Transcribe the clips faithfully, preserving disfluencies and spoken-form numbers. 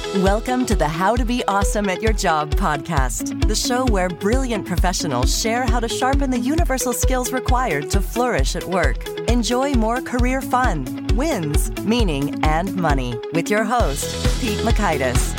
Welcome to the How to Be Awesome at Your Job podcast, the show where brilliant professionals share how to sharpen the universal skills required to flourish at work. Enjoy more career fun, wins, meaning, and money with your host, Pete Mockaitis.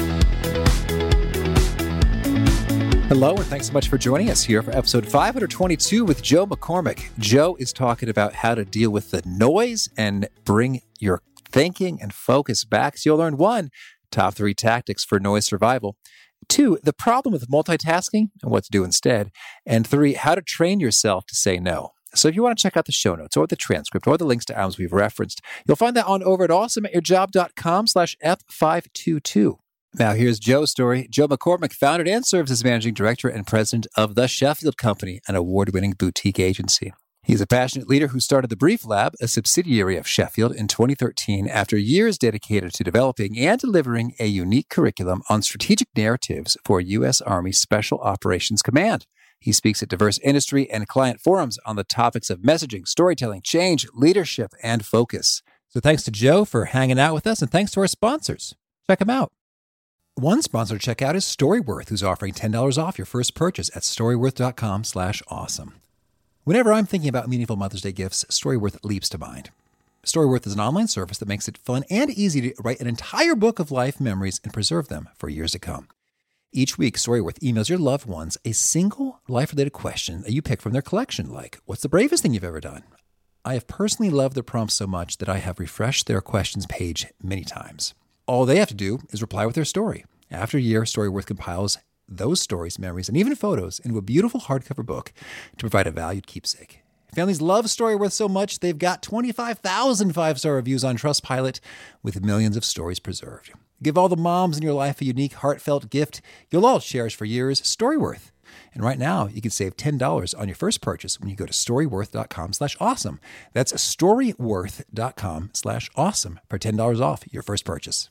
Hello, and thanks so much for joining us here for episode five twenty-two with Joe McCormick. Joe is talking about how to deal with the noise and bring your thinking and focus back. So you'll learn one, top three tactics for noise survival. Two, the problem with multitasking and what to do instead. And three, how to train yourself to say no. So if you want to check out the show notes or the transcript or the links to items we've referenced, you'll find that on over at awesomeatyourjob.com slash F522. Now here's Joe's story. Joe McCormick founded and serves as managing director and president of The Sheffield Company, an award-winning boutique agency. He's a passionate leader who started the Brief Lab, a subsidiary of Sheffield, in twenty thirteen after years dedicated to developing and delivering a unique curriculum on strategic narratives for U S Army Special Operations Command. He speaks at diverse industry and client forums on the topics of messaging, storytelling, change, leadership, and focus. So thanks to Joe for hanging out with us, and thanks to our sponsors. Check them out. One sponsor to check out is Storyworth, who's offering ten dollars off your first purchase at storyworth.com slash awesome. Whenever I'm thinking about meaningful Mother's Day gifts, Storyworth leaps to mind. Storyworth is an online service that makes it fun and easy to write an entire book of life memories and preserve them for years to come. Each week, Storyworth emails your loved ones a single life-related question that you pick from their collection, like, what's the bravest thing you've ever done? I have personally loved their prompts so much that I have refreshed their questions page many times. All they have to do is reply with their story. After a year, Storyworth compiles those stories, memories, and even photos into a beautiful hardcover book to provide a valued keepsake. Families love Storyworth so much, they've got twenty-five thousand five-star reviews on Trustpilot with millions of stories preserved. Give all the moms in your life a unique, heartfelt gift you'll all cherish for years, Storyworth. And right now, you can save ten dollars on your first purchase when you go to storyworth.com slash awesome. That's storyworth.com slash awesome for ten dollars off your first purchase.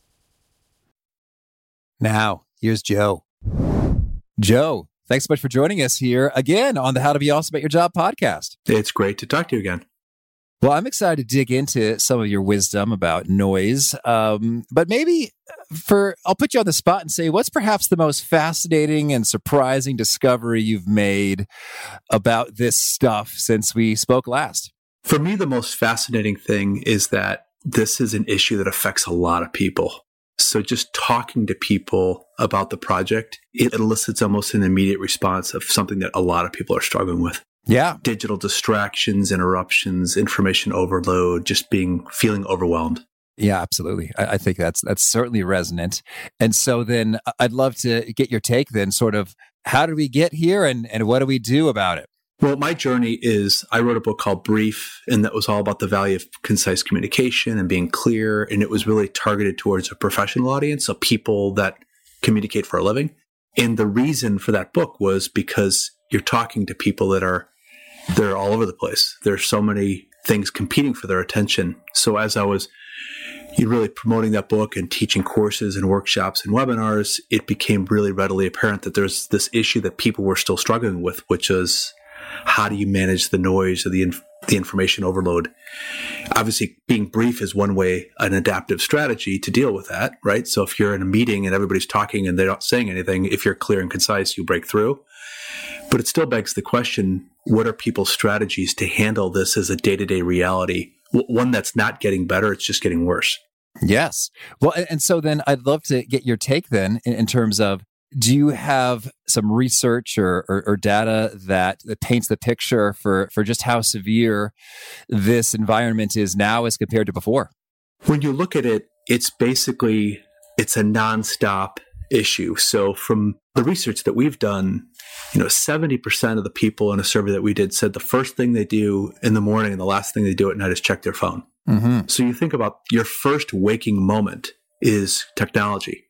Now, here's Joe. Joe, thanks so much for joining us here again on the How to Be Awesome at Your Job podcast. It's great to talk to you again. Well, I'm excited to dig into some of your wisdom about noise, um, but maybe for I'll put you on the spot and say, what's perhaps the most fascinating and surprising discovery you've made about this stuff since we spoke last? For me, the most fascinating thing is that this is an issue that affects a lot of people. So just talking to people about the project, it elicits almost an immediate response of something that a lot of people are struggling with. Yeah. Digital distractions, interruptions, information overload, just being, feeling overwhelmed. Yeah, absolutely. I, I think that's that's certainly resonant. And so then I'd love to get your take then, sort of, how did we get here and, and what do we do about it? Well, my journey is, I wrote a book called Brief, and that was all about the value of concise communication and being clear. And it was really targeted towards a professional audience, so people that communicate for a living. And the reason for that book was because you're talking to people that are, they're all over the place. There's so many things competing for their attention. So as I was you really promoting that book and teaching courses and workshops and webinars, it became really readily apparent that there's this issue that people were still struggling with, which is, how do you manage the noise or the inf- the information overload? Obviously, being brief is one way, an adaptive strategy to deal with that, right? So if you're in a meeting and everybody's talking and they're not saying anything, if you're clear and concise, you break through. But it still begs the question, what are people's strategies to handle this as a day-to-day reality? W- one that's not getting better, it's just getting worse. Yes. Well, and, and so then I'd love to get your take then in, in terms of, do you have some research or, or, or data that, that paints the picture for, for just how severe this environment is now as compared to before? When you look at it, it's basically, it's a nonstop issue. So from the research that we've done, you know, seventy percent of the people in a survey that we did said the first thing they do in the morning and the last thing they do at night is check their phone. Mm-hmm. So you think about your first waking moment is technology.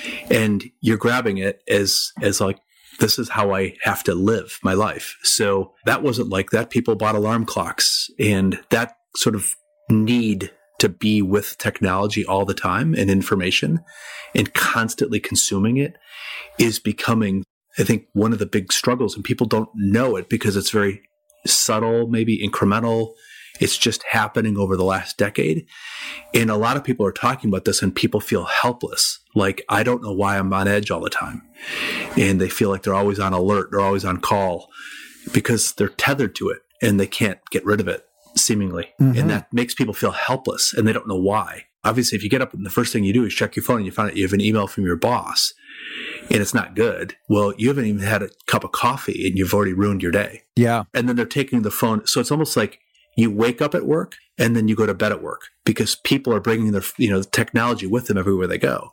And you're grabbing it as as like, this is how I have to live my life. So that wasn't like that. People bought alarm clocks, and that sort of need to be with technology all the time and information and constantly consuming it is becoming, I think, one of the big struggles. And people don't know it because it's very subtle, maybe incremental. It's just happening over the last decade. And a lot of people are talking about this and people feel helpless. Like, I don't know why I'm on edge all the time. And they feel like they're always on alert. They're always on call because they're tethered to it and they can't get rid of it, seemingly. Mm-hmm. And that makes people feel helpless and they don't know why. Obviously, if you get up and the first thing you do is check your phone and you find out you have an email from your boss and it's not good, well, you haven't even had a cup of coffee and you've already ruined your day. Yeah. And then they're taking the phone. So it's almost like you wake up at work and then you go to bed at work because people are bringing their, you know, technology with them everywhere they go.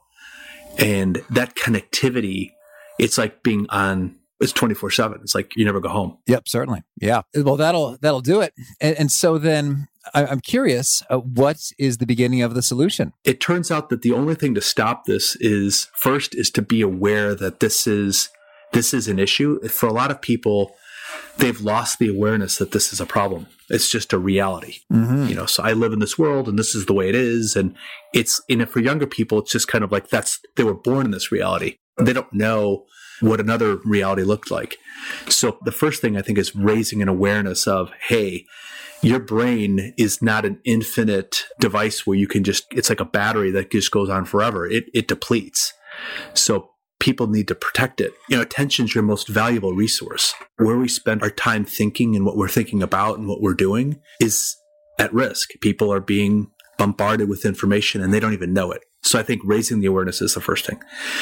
And that connectivity, it's like being on, it's twenty-four seven. It's like you never go home. Yep, certainly. Yeah. Well, that'll that'll do it. And, and so then I, I'm curious, uh, what is the beginning of the solution? It turns out that the only thing to stop this is, first, is to be aware that this is this is an issue. For a lot of people, they've lost the awareness that this is a problem. It's just a reality. Mm-hmm. You know, so I live in this world and this is the way it is. And it's, and for younger people, it's just kind of like that's, they were born in this reality. They don't know what another reality looked like. So the first thing I think is raising an awareness of, hey, your brain is not an infinite device where you can just, it's like a battery that just goes on forever. It, it depletes. So people need to protect it. You know, attention is your most valuable resource. Where we spend our time thinking and what we're thinking about and what we're doing is at risk. People are being bombarded with information and they don't even know it. So I think raising the awareness is the first thing.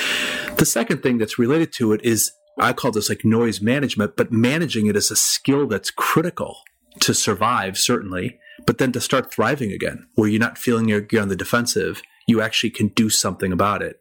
The second thing that's related to it is, I call this like noise management, but managing it is a skill that's critical to survive, certainly, but then to start thriving again, where you're not feeling you're, you're on the defensive, you actually can do something about it.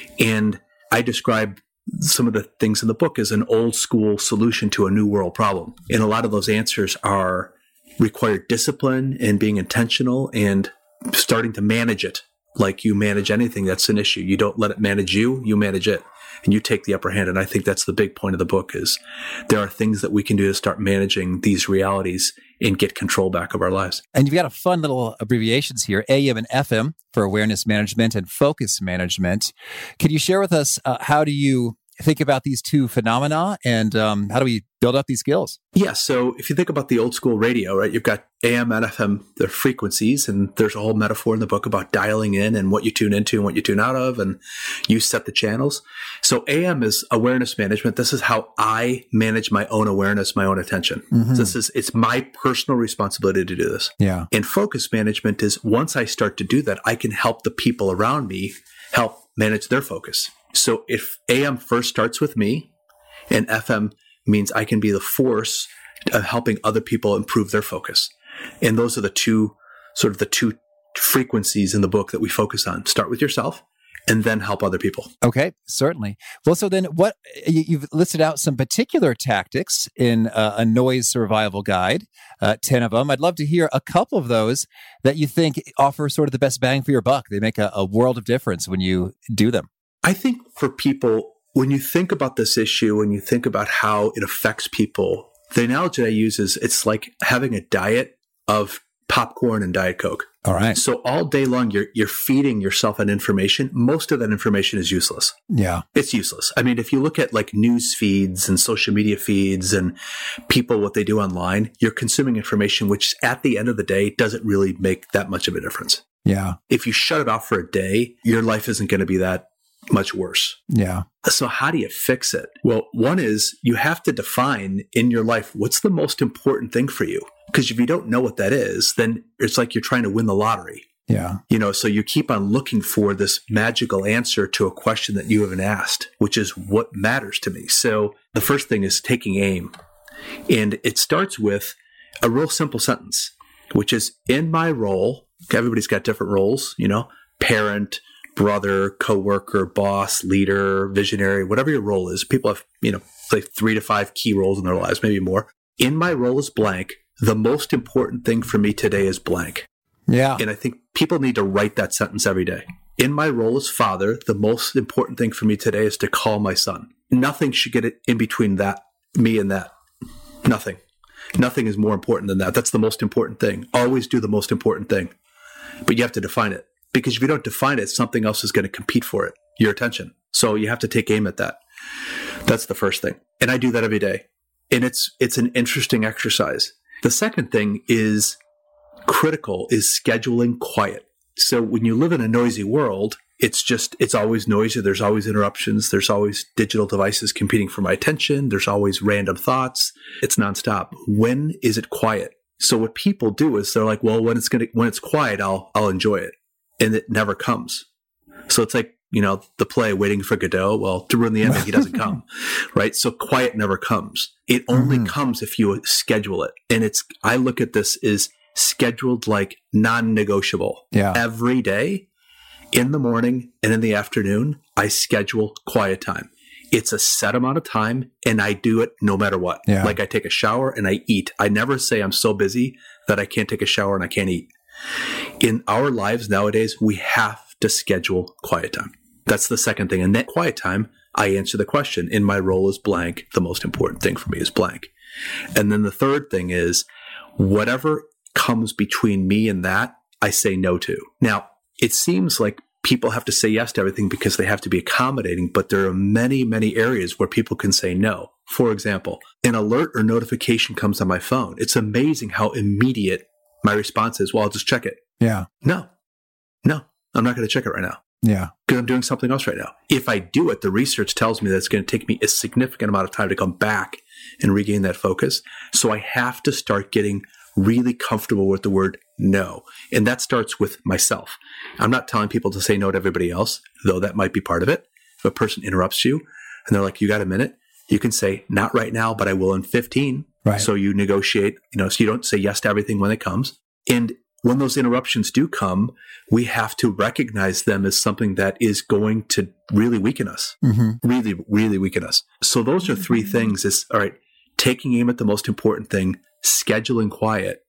And I describe some of the things in the book as an old school solution to a new world problem. And a lot of those answers are require discipline and being intentional and starting to manage it like you manage anything that's an issue. You don't let it manage you, you manage it. And you take the upper hand. And I think that's the big point of the book is there are things that we can do to start managing these realities and get control back of our lives. And you've got a fun little abbreviations here, A M and F M for awareness management and focus management. Could you share with us uh, how do you think about these two phenomena and um, how do we build up these skills? Yeah. So if you think about the old school radio, right, you've got A M and F M, they're frequencies, and there's a whole metaphor in the book about dialing in and what you tune into and what you tune out of, and you set the channels. So A M is awareness management. This is how I manage my own awareness, my own attention. Mm-hmm. So this is, it's my personal responsibility to do this. Yeah. And focus management is once I start to do that, I can help the people around me help manage their focus. So if A M first starts with me and F M means I can be the force of helping other people improve their focus. And those are the two, sort of the two frequencies in the book that we focus on. Start with yourself and then help other people. Okay, certainly. Well, so then what, you've listed out some particular tactics in uh, a noise survival guide, uh, ten of them. I'd love to hear a couple of those that you think offer sort of the best bang for your buck. They make a, a world of difference when you do them. I think for people, when you think about this issue and you think about how it affects people, the analogy I use is it's like having a diet of popcorn and Diet Coke. All right. So all day long, you're you're feeding yourself an information. Most of that information is useless. Yeah. It's useless. I mean, if you look at like news feeds and social media feeds and people, what they do online, you're consuming information, which at the end of the day doesn't really make that much of a difference. Yeah. If you shut it off for a day, your life isn't going to be that much worse. Yeah. So how do you fix it? Well, one is you have to define in your life, what's the most important thing for you? Because if you don't know what that is, then it's like you're trying to win the lottery. Yeah. You know, so you keep on looking for this magical answer to a question that you haven't asked, which is what matters to me. So the first thing is taking aim. And it starts with a real simple sentence, which is in my role, everybody's got different roles, you know, parent, brother, coworker, boss, leader, visionary, whatever your role is. People have, you know, like three to five key roles in their lives, maybe more. In my role as blank, the most important thing for me today is blank. Yeah. And I think people need to write that sentence every day. In my role as father, the most important thing for me today is to call my son. Nothing should get in between that, me and that. Nothing. Nothing is more important than that. That's the most important thing. Always do the most important thing. But you have to define it. Because if you don't define it, something else is going to compete for it, your attention. So you have to take aim at that. That's the first thing. And I do that every day. And it's it's an interesting exercise. The second thing is critical is scheduling quiet. So when you live in a noisy world, it's just, it's always noisy. There's always interruptions. There's always digital devices competing for my attention. There's always random thoughts. It's nonstop. When is it quiet? So what people do is they're like, well, when it's going to, when it's quiet, I'll, I'll enjoy it. And it never comes. So it's like, you know, the play Waiting for Godot. Well, to ruin the ending, he doesn't come, right? So quiet never comes. It only mm-hmm. comes if you schedule it. And it's, I look at this as scheduled like non-negotiable. Yeah. Every day in the morning and in the afternoon, I schedule quiet time. It's a set amount of time and I do it no matter what. Yeah. Like I take a shower and I eat. I never say I'm so busy that I can't take a shower and I can't eat. In our lives nowadays, we have to schedule quiet time. That's the second thing. And that quiet time, I answer the question. In my role as blank, the most important thing for me is blank. And then the third thing is whatever comes between me and that, I say no to. Now, it seems like people have to say yes to everything because they have to be accommodating, but there are many, many areas where people can say no. For example, an alert or notification comes on my phone. It's amazing how immediate my response is. Well, I'll just check it. Yeah. No, no, I'm not going to check it right now. Yeah. Because I'm doing something else right now. If I do it, the research tells me that it's going to take me a significant amount of time to come back and regain that focus. So I have to start getting really comfortable with the word no. And that starts with myself. I'm not telling people to say no to everybody else, though that might be part of it. If a person interrupts you and they're like, you got a minute? You can say, not right now, but I will in fifteen. Right. So you negotiate, you know, so you don't say yes to everything when it comes. And when those interruptions do come, we have to recognize them as something that is going to really weaken us, mm-hmm. really, really weaken us. So those are three things is, all right, taking aim at the most important thing, scheduling quiet,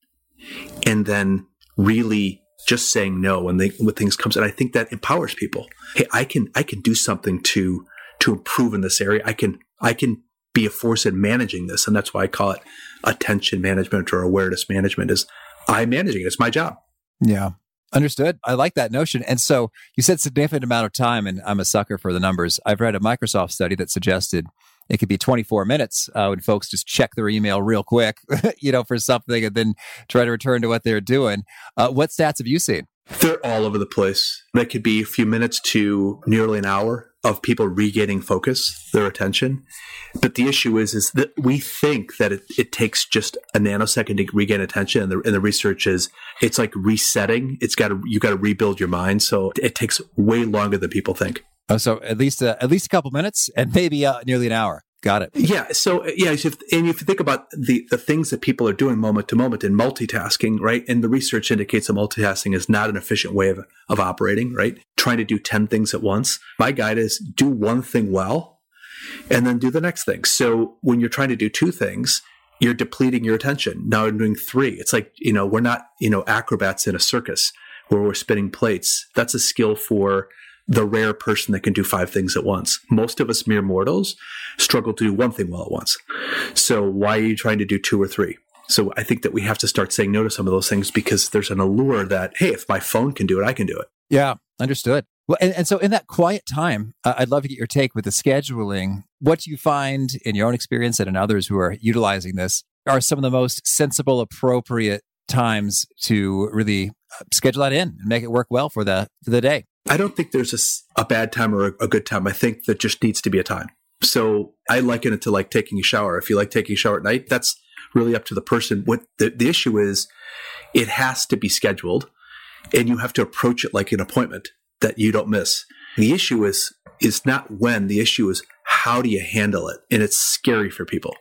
and then really just saying no when they, when things comes. And I think that empowers people. Hey, I can, I can do something to, to improve in this area. I can, I can be a force in managing this. And that's why I call it attention management or awareness management is I'm managing it. It's my job. Yeah. Understood. I like that notion. And so you said significant amount of time, and I'm a sucker for the numbers. I've read a Microsoft study that suggested it could be twenty-four minutes uh, when folks just check their email real quick, you know, for something and then try to return to what they're doing. Uh, what stats have you seen? They're all over the place. That could be a few minutes to nearly an hour of people regaining focus, their attention. But the issue is, is that we think that it, it takes just a nanosecond to regain attention. And the, and the research is it's like resetting. It's got to, you got to rebuild your mind. So it takes way longer than people think. Oh, so at least, uh, at least a couple minutes and maybe uh, nearly an hour. Got it. Yeah. So, yeah. If, and if you think about the, the things that people are doing moment to moment in multitasking, right? And the research indicates that multitasking is not an efficient way of, of operating, right? Trying to do ten things at once. My guide is do one thing well and then do the next thing. So when you're trying to do two things, you're depleting your attention. Now I'm doing three. It's like, you know, we're not, you know, acrobats in a circus where we're spinning plates. That's a skill for the rare person that can do five things at once. Most of us mere mortals struggle to do one thing well at once. So why are you trying to do two or three? So I think that we have to start saying no to some of those things because there's an allure that, hey, if my phone can do it, I can do it. Yeah, understood. Well, and, and so in that quiet time, uh, I'd love to get your take with the scheduling. What do you find in your own experience and in others who are utilizing this are some of the most sensible, appropriate times to really schedule that in and make it work well for the for the day? I don't think there's a, a bad time or a, a good time. I think that just needs to be a time. So I liken it to like taking a shower. If you like taking a shower at night, that's really up to the person. What the, the issue is, it has to be scheduled and you have to approach it like an appointment that you don't miss. The issue is, is not when, the issue is how do you handle it? And it's scary for people.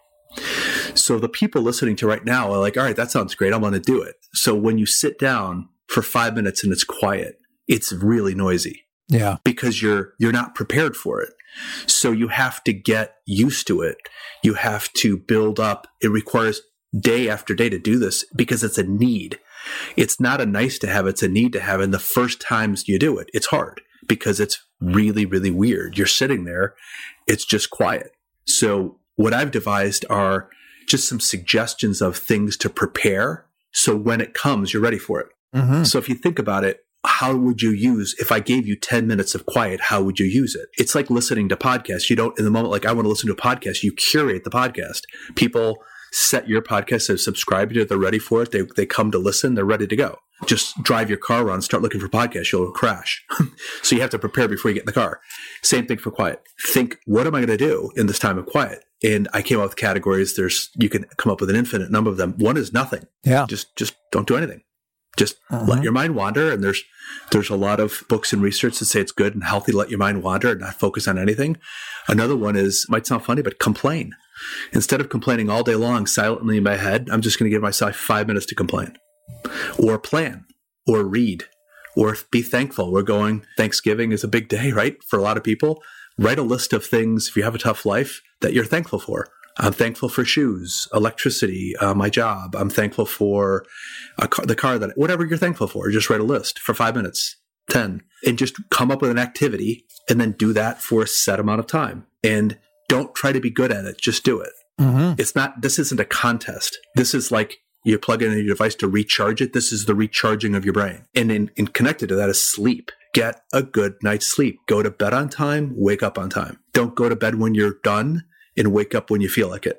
So the people listening to right now are like, all right, that sounds great. I want to do it. So when you sit down for five minutes and it's quiet, it's really noisy. Yeah. Because you're you're not prepared for it. So you have to get used to it. You have to build up. It requires day after day to do this because it's a need. It's not a nice to have, it's a need to have. And the first times you do it, it's hard because it's really, really weird. You're sitting there, it's just quiet. So what I've devised are just some suggestions of things to prepare. So when it comes, you're ready for it. Mm-hmm. So if you think about it, how would you use, if I gave you ten minutes of quiet, how would you use it? It's like listening to podcasts. You don't, in the moment, like I want to listen to a podcast, you curate the podcast. People set your podcast to subscribe to it. They're ready for it. They, they come to listen. They're ready to go. Just drive your car around and start looking for podcasts. You'll crash. So you have to prepare before you get in the car. Same thing for quiet. Think, what am I going to do in this time of quiet? And I came up with categories. There's, you can come up with an infinite number of them. One is nothing. Yeah. Just, just don't do anything. Just uh-huh. let your mind wander. And there's, there's a lot of books and research that say it's good and healthy to let your mind wander and not focus on anything. Another one is, might sound funny, but complain. Instead of complaining all day long silently in my head, I'm just going to give myself five minutes to complain, or plan, or read, or be thankful. We're going, Thanksgiving is a big day, right? For a lot of people. Write a list of things, if you have a tough life, that you're thankful for. I'm thankful for shoes, electricity, uh, my job. I'm thankful for a car, the car that, whatever you're thankful for. Just write a list for five minutes, ten, and just come up with an activity and then do that for a set amount of time. And don't try to be good at it. Just do it. Mm-hmm. It's not, this isn't a contest. This is like you plug in your device to recharge it. This is the recharging of your brain. And in, in connected to that is sleep. Get a good night's sleep. Go to bed on time, wake up on time. Don't go to bed when you're done and wake up when you feel like it.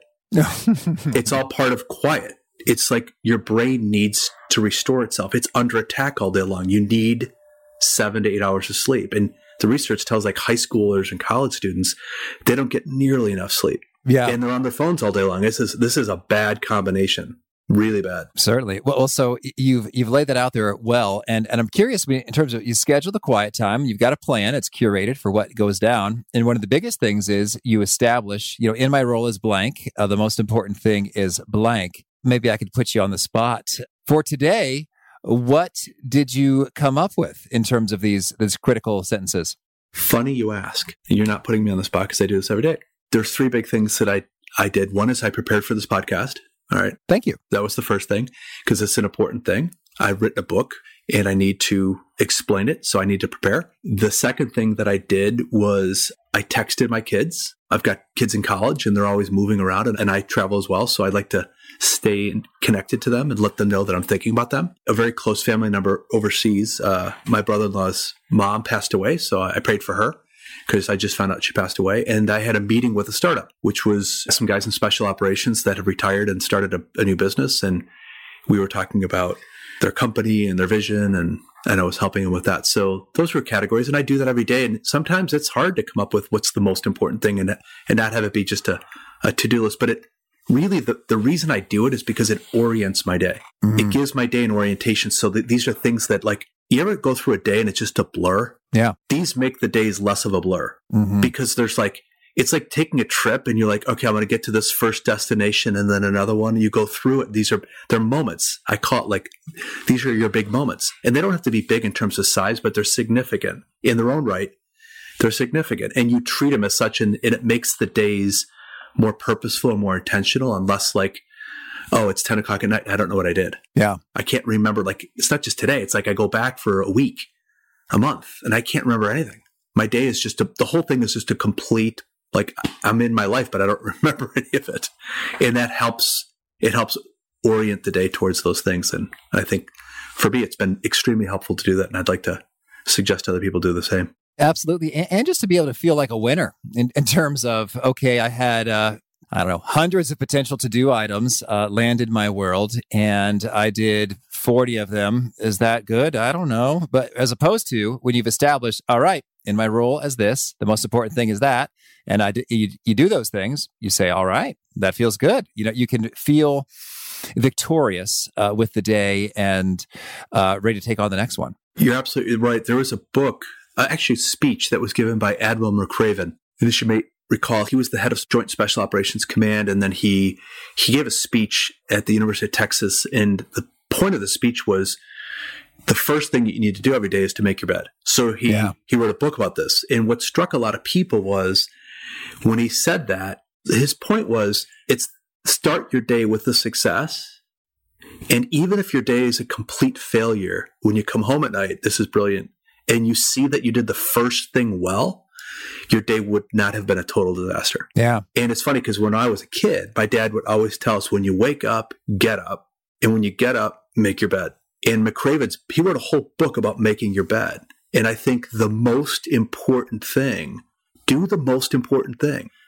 It's all part of quiet. It's like your brain needs to restore itself. It's under attack all day long. You need seven to eight hours of sleep. And the research tells like high schoolers and college students, they don't get nearly enough sleep. Yeah. And they're on their phones all day long. This is, this is a bad combination. Really bad. Certainly. Well, so you've you've laid that out there well, and and I'm curious in terms of you schedule the quiet time. You've got a plan. It's curated for what goes down, and one of the biggest things is you establish. You know, in my role as blank, uh, the most important thing is blank. Maybe I could put you on the spot for today. What did you come up with in terms of these these critical sentences? Funny you ask. You're not putting me on the spot because I do this every day. There's three big things that I I did. One is I prepared for this podcast. All right. Thank you. That was the first thing because it's an important thing. I've written a book and I need to explain it. So I need to prepare. The second thing that I did was I texted my kids. I've got kids in college and they're always moving around and, and I travel as well. So I'd like to stay connected to them and let them know that I'm thinking about them. A very close family member overseas. Uh, my brother-in-law's mom passed away. So I prayed for her, because I just found out she passed away. And I had a meeting with a startup, which was some guys in special operations that have retired and started a, a new business. And we were talking about their company and their vision, and, and I was helping them with that. So those were categories. And I do that every day. And sometimes it's hard to come up with what's the most important thing and, and not have it be just a, a to-do list. But it really, the, the reason I do it is because it orients my day. Mm-hmm. It gives my day an orientation. So that these are things that, like, you ever go through a day and it's just a blur? Yeah. These make the days less of a blur mm-hmm. because there's like, it's like taking a trip and you're like, okay, I'm going to get to this first destination and then another one. And you go through it. These are, they're moments. I call it like, these are your big moments. And they don't have to be big in terms of size, but they're significant in their own right. They're significant. And you treat them as such, and, and it makes the days more purposeful and more intentional and less like, oh, it's ten o'clock at night. I don't know what I did. Yeah. I can't remember. Like, it's not just today. It's like I go back for a week, a month, and I can't remember anything. My day is just, a, the whole thing is just a complete, like, I'm in my life, but I don't remember any of it. And that helps, it helps orient the day towards those things. And I think for me, it's been extremely helpful to do that. And I'd like to suggest other people do the same. Absolutely. And, and just to be able to feel like a winner in, in terms of, okay, I had, uh, I don't know, hundreds of potential to-do items uh, landed my world, and I did forty of them. Is that good? I don't know. But as opposed to when you've established, all right, in my role as this, the most important thing is that, and I d- you, you do those things, you say, all right, that feels good. You know, you can feel victorious uh, with the day and uh, ready to take on the next one. You're absolutely right. There was a book, uh, actually a speech that was given by Admiral McRaven. And this you may recall, he was the head of Joint Special Operations Command, and then he he gave a speech at the University of Texas, and the point of the speech was the first thing that you need to do every day is to make your bed. So he yeah. he wrote a book about this, and what struck a lot of people was when he said that, his point was, it's start your day with the success, and even if your day is a complete failure, when you come home at night, this is brilliant, and you see that you did the first thing well, your day would not have been a total disaster. Yeah. And it's funny because when I was a kid, my dad would always tell us, when you wake up, get up. And when you get up, make your bed. And McRaven's, he wrote a whole book about making your bed. And I think the most important thing, do the most important thing.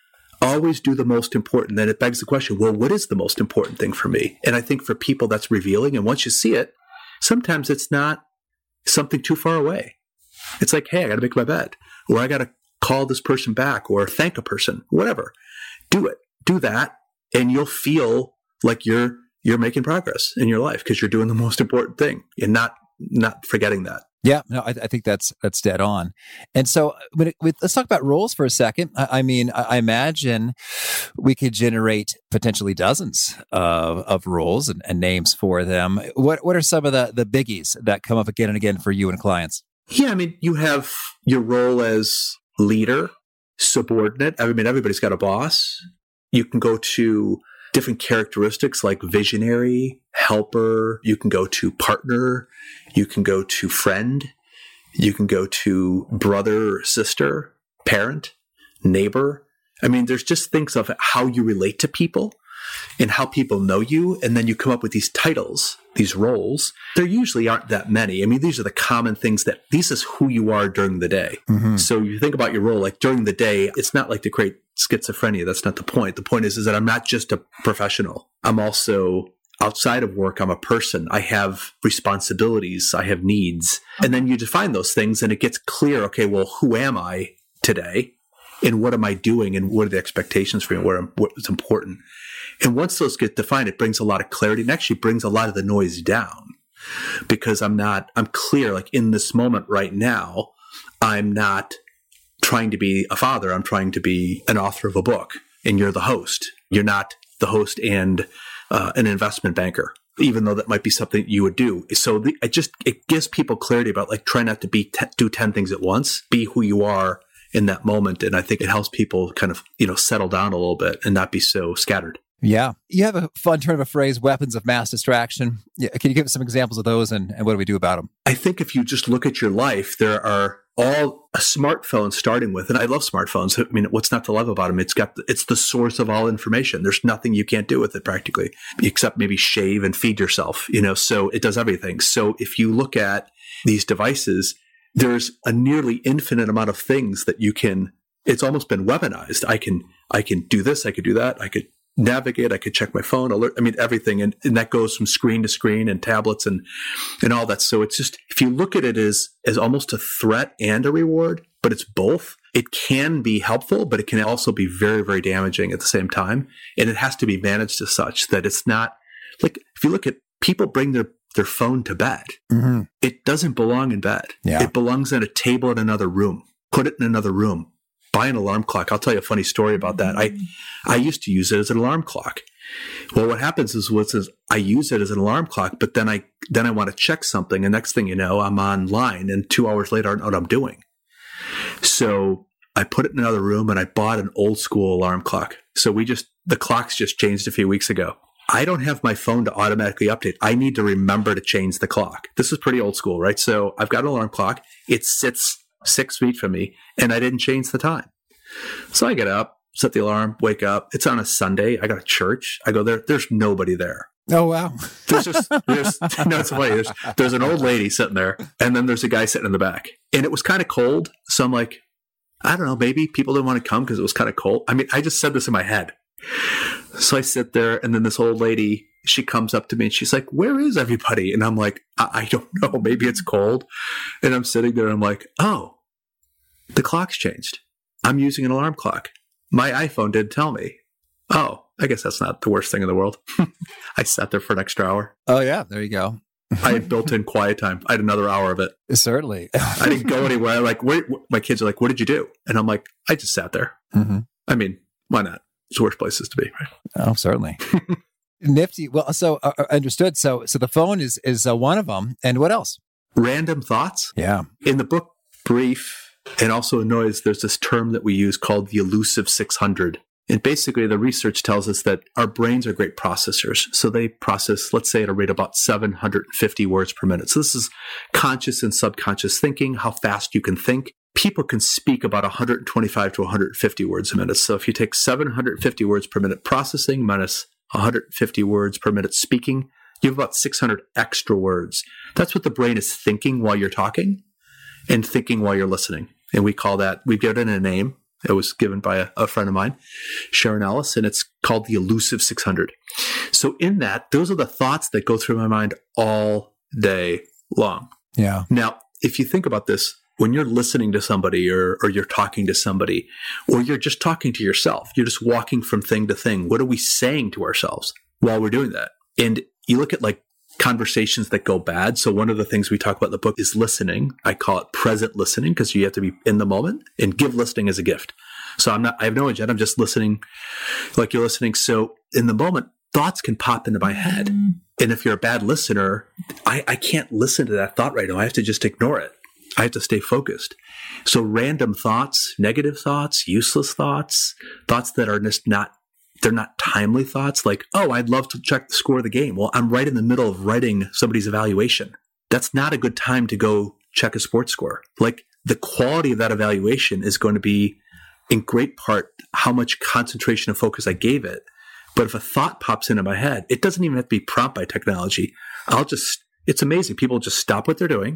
always do the most important. Then it begs the question, well, what is the most important thing for me? And I think for people that's revealing. And once you see it, sometimes it's not something too far away. It's like, hey, I got to make my bed, or I got to call this person back, or thank a person, whatever. Do it. Do that. And you'll feel like you're, you're making progress in your life because you're doing the most important thing and not, not forgetting that. Yeah, no, I, I think that's that's dead on. And so, when it, with, let's talk about roles for a second. I, I mean, I, I imagine we could generate potentially dozens of, of roles and, and names for them. What what are some of the, the biggies that come up again and again for you and clients? Yeah, I mean, you have your role as leader, subordinate. I mean, everybody's got a boss. You can go to different characteristics like visionary, helper. You can go to partner. You can go to friend. You can go to brother or sister, parent, neighbor. I mean, there's just things of how you relate to people and how people know you. And then you come up with these titles, these roles. There usually aren't that many. I mean, these are the common things that this is who you are during the day. Mm-hmm. So you think about your role, like during the day, it's not like to create schizophrenia. That's not the point. The point is, is that I'm not just a professional. I'm also outside of work. I'm a person. I have responsibilities. I have needs. And then you define those things and it gets clear. Okay, well, who am I today? And what am I doing? And what are the expectations for me? What, what is important? And once those get defined, it brings a lot of clarity and actually brings a lot of the noise down because I'm not, I'm clear, like in this moment right now, I'm not trying to be a father. I'm trying to be an author of a book, and you're the host. You're not the host and uh, an investment banker, even though that might be something you would do. So the, it just, it gives people clarity about like try not to be, te- do ten things at once, be who you are in that moment. And I think it helps people kind of, you know, settle down a little bit and not be so scattered. Yeah. You have a fun turn of a phrase, weapons of mass distraction. Yeah. Can you give us some examples of those and, and what do we do about them? I think if you just look at your life, there are all a smartphone starting with, and I love smartphones. I mean, what's not to love about them? It's got, it's the source of all information. There's nothing you can't do with it practically, except maybe shave and feed yourself, you know, so it does everything. So if you look at these devices, there's a nearly infinite amount of things that you can, it's almost been weaponized. I can, I can do this. I could do that. I could navigate. I could check my phone, alert. I mean, everything. And, and that goes from screen to screen and tablets and, and all that. So it's just, if you look at it as, as almost a threat and a reward, but it's both, it can be helpful, but it can also be very, very damaging at the same time. And it has to be managed as such that it's not like, if you look at people bring their, their phone to bed, mm-hmm. It doesn't belong in bed. Yeah. It belongs on a table in another room. Put it in another room. Buy an alarm clock. I'll tell you a funny story about that. I, I used to use it as an alarm clock. Well, what happens is, what is I use it as an alarm clock, but then I then I want to check something, and next thing you know, I'm online, and two hours later, I don't know what I'm doing. So I put it in another room, and I bought an old school alarm clock. So we just the clocks just changed a few weeks ago. I don't have my phone to automatically update. I need to remember to change the clock. This is pretty old school, right? So I've got an alarm clock. It sits six feet from me, and I didn't change the time. So I get up, set the alarm, wake up. It's on a Sunday. I got a church. I go there. There's nobody there. Oh, wow. There's just, there's, no, it's funny. There's, there's an old lady sitting there, and then there's a guy sitting in the back. And it was kind of cold. So I'm like, I don't know, maybe people didn't want to come because it was kind of cold. I mean, I just said this in my head. So I sit there, and then this old lady, she comes up to me and she's like, where is everybody? And I'm like, I, I don't know. Maybe it's cold. And I'm sitting there and I'm like, oh, the clock's changed. I'm using an alarm clock. My iPhone didn't tell me. Oh, I guess that's not the worst thing in the world. I sat there for an extra hour. Oh, yeah. There you go. I had built-in quiet time. I had another hour of it. Certainly. I didn't go anywhere. Like, where, my kids are like, what did you do? And I'm like, I just sat there. Mm-hmm. I mean, why not? It's worse places to be, right? Oh, certainly. Nifty. Well, so uh, understood. So, so the phone is is uh, one of them. And what else? Random thoughts. Yeah. In the book Brief, and also in Noise, there's this term that we use called the elusive six hundred. And basically, the research tells us that our brains are great processors. So they process, let's say, at a rate of about seven hundred fifty words per minute. So this is conscious and subconscious thinking, how fast you can think. People can speak about one hundred twenty-five to one hundred fifty words a minute. So if you take seven hundred fifty words per minute processing minus one hundred fifty words per minute speaking, you have about six hundred extra words. That's what the brain is thinking while you're talking and thinking while you're listening. And we call that, we've given it a name. It was given by a, a friend of mine, Sharon Ellis, and it's called the Elusive six hundred. So in that, those are the thoughts that go through my mind all day long. Yeah. Now, if you think about this, when you're listening to somebody or, or you're talking to somebody, or you're just talking to yourself, you're just walking from thing to thing, what are we saying to ourselves while we're doing that? And you look at like conversations that go bad. So one of the things we talk about in the book is listening. I call it present listening because you have to be in the moment, and give listening as a gift. So I'm not, I have no agenda. I'm just listening like you're listening. So in the moment, thoughts can pop into my head. And if you're a bad listener, I, I can't listen to that thought right now. I have to just ignore it. I have to stay focused. So random thoughts, negative thoughts, useless thoughts, thoughts that are just not, they're not timely thoughts, like, oh, I'd love to check the score of the game. Well, I'm right in the middle of writing somebody's evaluation. That's not a good time to go check a sports score. Like, the quality of that evaluation is going to be in great part how much concentration and focus I gave it. But if a thought pops into my head, it doesn't even have to be prompted by technology. I'll just, it's amazing. People just stop what they're doing,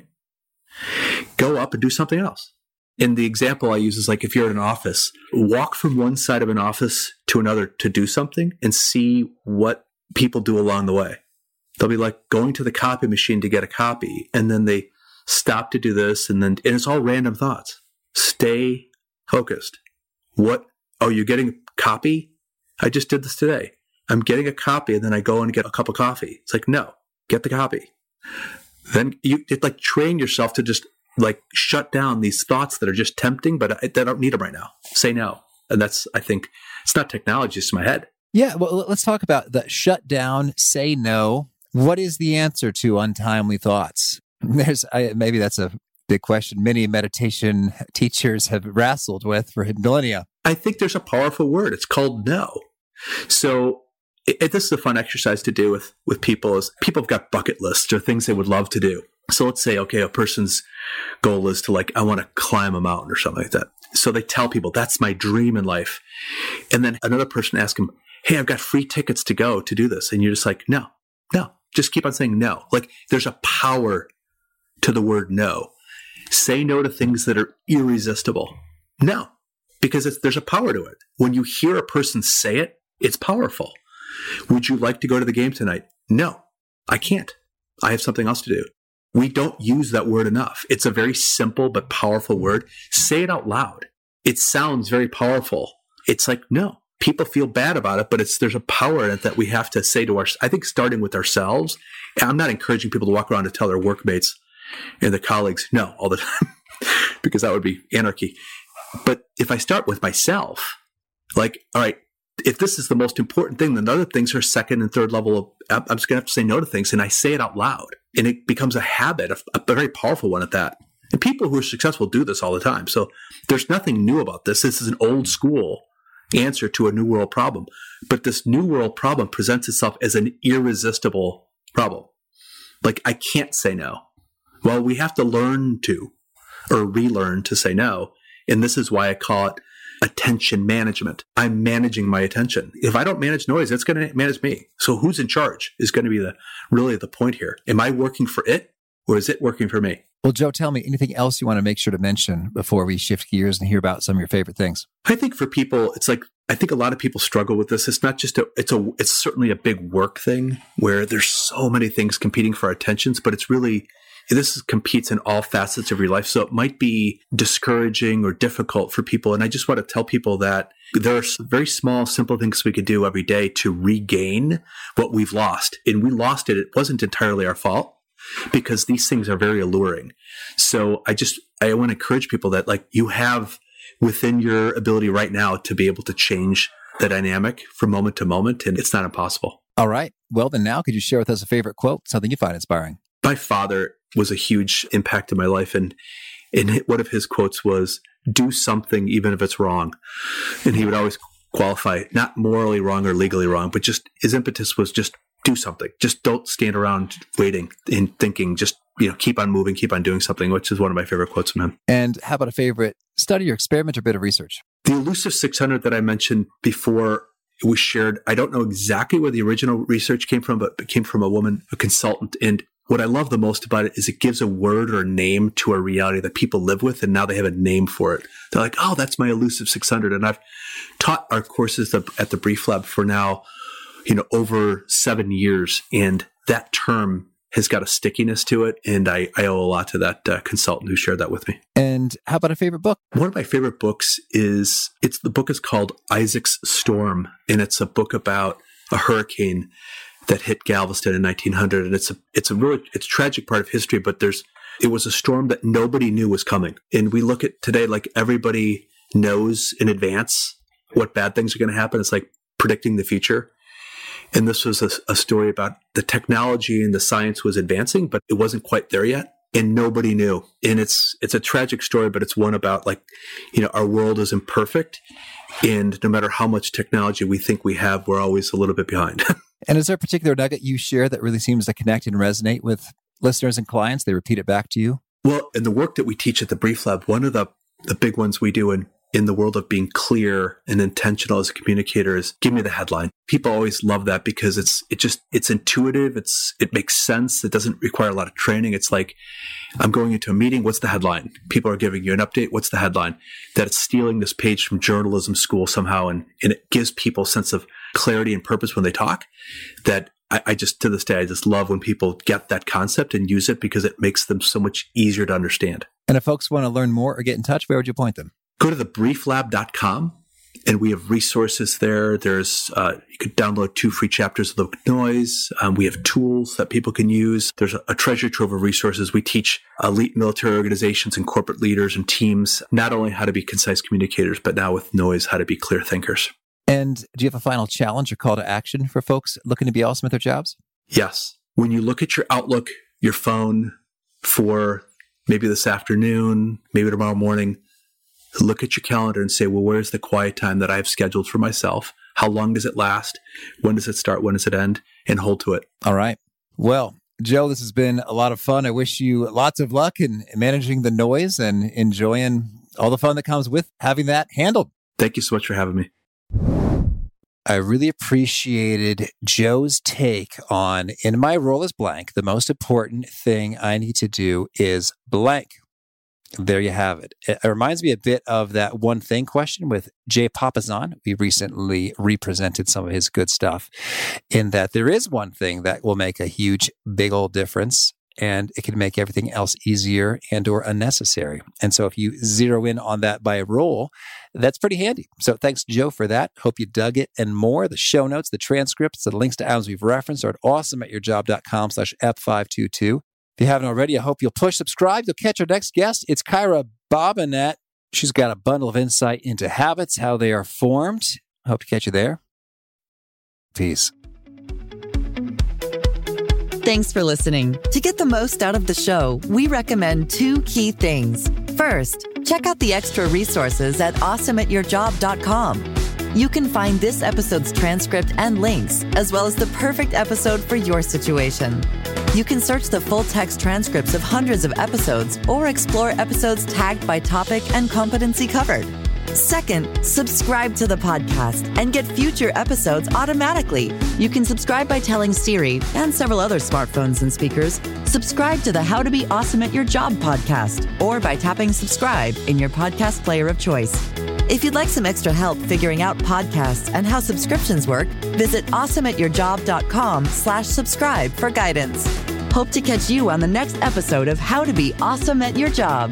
go up and do something else. And the example I use is like, if you're in an office, walk from one side of an office to another to do something and see what people do along the way. They'll be like going to the copy machine to get a copy, and then they stop to do this, and then and it's all random thoughts. Stay focused. What? Oh, you're getting a copy? I just did this today. I'm getting a copy, and then I go and get a cup of coffee. It's like, no, get the copy. Then you it like train yourself to just like shut down these thoughts that are just tempting, but I, I don't need them right now. Say no. And that's, I think, it's not technology, it's my head. Yeah. Well, let's talk about the shut down, say no. What is the answer to untimely thoughts? There's I, maybe that's a big question many meditation teachers have wrestled with for millennia. I think there's a powerful word. It's called no. So it, it, this is a fun exercise to do with, with people. Is people have got bucket lists or things they would love to do. So let's say, okay, a person's goal is to like, I want to climb a mountain or something like that. So they tell people, that's my dream in life. And then another person asks them, hey, I've got free tickets to go to do this. And you're just like, no, no, just keep on saying no. Like, there's a power to the word no. Say no to things that are irresistible. No, because it's, there's a power to it. When you hear a person say it, it's powerful. Would you like to go to the game tonight? No, I can't. I have something else to do. We don't use that word enough. It's a very simple but powerful word. Say it out loud. It sounds very powerful. It's like, no, people feel bad about it, but it's there's a power in it that we have to say to our, I think starting with ourselves. And I'm not encouraging people to walk around and tell their workmates and their colleagues no all the time, because that would be anarchy. But if I start with myself, like, all right, if this is the most important thing, then other things are second and third level of, I'm just going to have to say no to things. And I say it out loud, and it becomes a habit, a, a very powerful one at that. And people who are successful do this all the time. So there's nothing new about this. This is an old school answer to a new world problem. But this new world problem presents itself as an irresistible problem. Like, I can't say no. Well, we have to learn to, or relearn to say no. And this is why I call it attention management. I'm managing my attention. If I don't manage noise, it's going to manage me. So who's in charge is going to be the really the point here. Am I working for it, or is it working for me? Well, Joe, tell me anything else you want to make sure to mention before we shift gears and hear about some of your favorite things. I think for people, it's like, I think a lot of people struggle with this. It's not just a, it's a, it's certainly a big work thing where there's so many things competing for our attentions, but it's really, this is, competes in all facets of your life. So it might be discouraging or difficult for people. And I just want to tell people that there are very small, simple things we could do every day to regain what we've lost. And we lost it. It wasn't entirely our fault, because these things are very alluring. So I just, I want to encourage people that, like, you have within your ability right now to be able to change the dynamic from moment to moment. And it's not impossible. All right. Well, then now could you share with us a favorite quote, something you find inspiring? My father was a huge impact in my life. And, and one of his quotes was, do something even if it's wrong. And he would always qualify, not morally wrong or legally wrong, but just his impetus was just do something. Just don't stand around waiting and thinking, just, you know, keep on moving, keep on doing something, which is one of my favorite quotes from him. And how about a favorite study or experiment or bit of research? The Elusive six hundred that I mentioned before was shared. I don't know exactly where the original research came from, but it came from a woman, a consultant. And what I love the most about it is it gives a word or a name to a reality that people live with, and now they have a name for it. They're like, oh, that's my elusive six hundred. And I've taught our courses at the Brief Lab for now, you know, over seven years. And that term has got a stickiness to it. And I, I owe a lot to that uh, consultant who shared that with me. And how about a favorite book? One of my favorite books is, it's the book is called Isaac's Storm. And it's a book about a hurricane that hit Galveston in nineteen hundred. And it's a, it's a really, it's a tragic part of history, but there's, it was a storm that nobody knew was coming. And we look at today, like everybody knows in advance what bad things are going to happen. It's like predicting the future. And this was a, a story about the technology and the science was advancing, but it wasn't quite there yet. And nobody knew. And it's, it's a tragic story, but it's one about like, you know, our world is imperfect. And no matter how much technology we think we have, we're always a little bit behind. And is there a particular nugget you share that really seems to connect and resonate with listeners and clients? They repeat it back to you? Well, in the work that we teach at the Brief Lab, one of the, the big ones we do in, in the world of being clear and intentional as a communicator is give me the headline. People always love that because it's it just it's intuitive. It's it makes sense. It doesn't require a lot of training. It's like I'm going into a meeting. What's the headline? People are giving you an update. What's the headline? That it's stealing this page from journalism school somehow, and, and it gives people a sense of clarity and purpose when they talk. That I, I just to this day I just love when people get that concept and use it because it makes them so much easier to understand. And if folks want to learn more or get in touch, where would you point them? Go to the brief lab dot com, and we have resources there. There's uh, you could download two free chapters of Live with Noise. Um, we have tools that people can use. There's a, a treasure trove of resources. We teach elite military organizations and corporate leaders and teams not only how to be concise communicators, but now with Noise, how to be clear thinkers. And do you have a final challenge or call to action for folks looking to be awesome at their jobs? Yes. When you look at your Outlook, your phone for maybe this afternoon, maybe tomorrow morning, look at your calendar and say, well, where's the quiet time that I've scheduled for myself? How long does it last? When does it start? When does it end? And hold to it. All right. Well, Joe, this has been a lot of fun. I wish you lots of luck in managing the noise and enjoying all the fun that comes with having that handled. Thank you so much for having me. I really appreciated Joe's take on, in my role as blank, the most important thing I need to do is blank. There you have it. It reminds me a bit of that one thing question with Jay Papasan. We recently represented some of his good stuff in that there is one thing that will make a huge, big old difference, and it can make everything else easier and or unnecessary. And so if you zero in on that by role, that's pretty handy. So thanks, Joe, for that. Hope you dug it and more. The show notes, the transcripts, the links to items we've referenced are at awesomeatyourjob.com slash F five two two. If you haven't already, I hope you'll push subscribe. You'll catch our next guest. It's Kyra Bobinet. She's got a bundle of insight into habits, how they are formed. I hope to catch you there. Peace. Thanks for listening. To get the most out of the show, we recommend two key things. First, check out the extra resources at awesome at your job dot com. You can find this episode's transcript and links, as well as the perfect episode for your situation. You can search the full text transcripts of hundreds of episodes or explore episodes tagged by topic and competency covered. Second, subscribe to the podcast and get future episodes automatically. You can subscribe by telling Siri and several other smartphones and speakers, subscribe to the How to Be Awesome at Your Job podcast, or by tapping subscribe in your podcast player of choice. If you'd like some extra help figuring out podcasts and how subscriptions work, visit awesomeatyourjob.com slash subscribe for guidance. Hope to catch you on the next episode of How to Be Awesome at Your Job.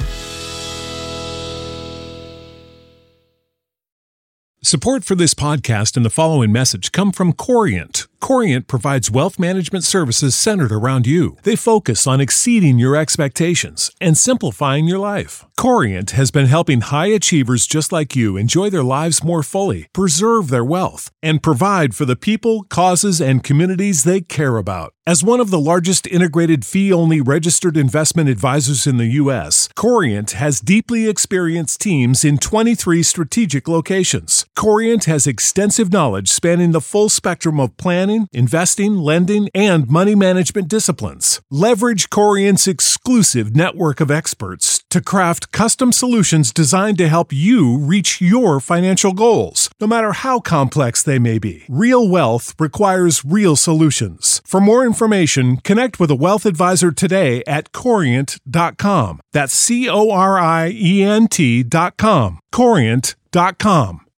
Support for this podcast and the following message come from Corient. Corient provides wealth management services centered around you. They focus on exceeding your expectations and simplifying your life. Corient has been helping high achievers just like you enjoy their lives more fully, preserve their wealth, and provide for the people, causes, and communities they care about. As one of the largest integrated fee-only registered investment advisors in the U S, Corient has deeply experienced teams in twenty-three strategic locations. Corient has extensive knowledge spanning the full spectrum of planning, investing, lending, and money management disciplines. Leverage Corient's exclusive network of experts to craft custom solutions designed to help you reach your financial goals, no matter how complex they may be. Real wealth requires real solutions. For more information, connect with a wealth advisor today at corient dot com. That's C O R I E N T dot com. corient dot com.